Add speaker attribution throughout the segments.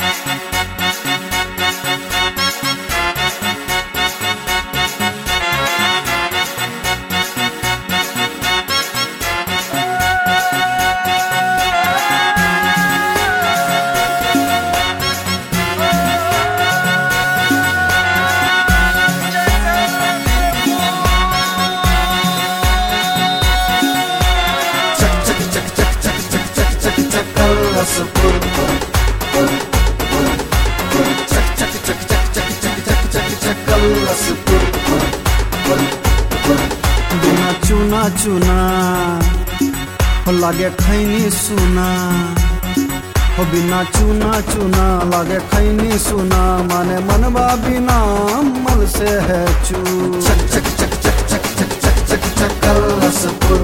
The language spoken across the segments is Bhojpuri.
Speaker 1: बिना चुना चुना हो लागे खैनी सुना हो बिना चुना चुना लागे खैनी सुना माने मनवा बिना मल से है चू चक चक चक चक चक चक चक चक चक कलसपुर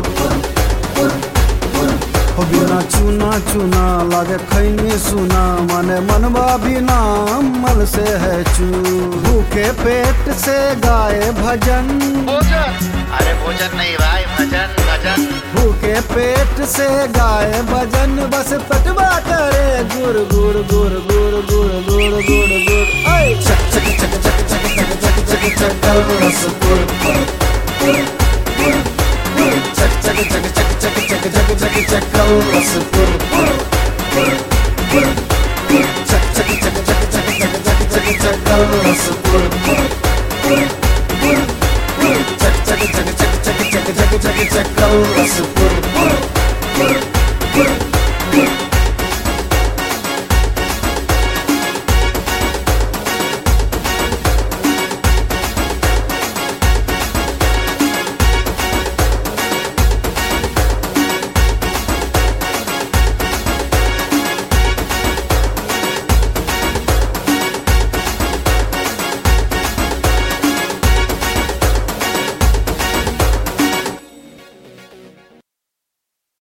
Speaker 1: हो बिना चुना चुना लागे खैनी सुना माने मनवा बिना मल से है चू भूखे पेट से गाए भजन
Speaker 2: अरे भोजन नहीं भाई भजन भजन।
Speaker 1: भूखे पेट से गाए भजन बस पटवा करे गुर गुर गुर गुर गुर गुर गुर गुर ऐ चक चक चक चक चक चक चक चक चक कलसपुर चक चक चक चक चक चक चक चक चक कलसपुर चक चक चक चक चक चक चक चक चक कलसपुर चक चक चक चक चक चक चक चक चक कलसपुर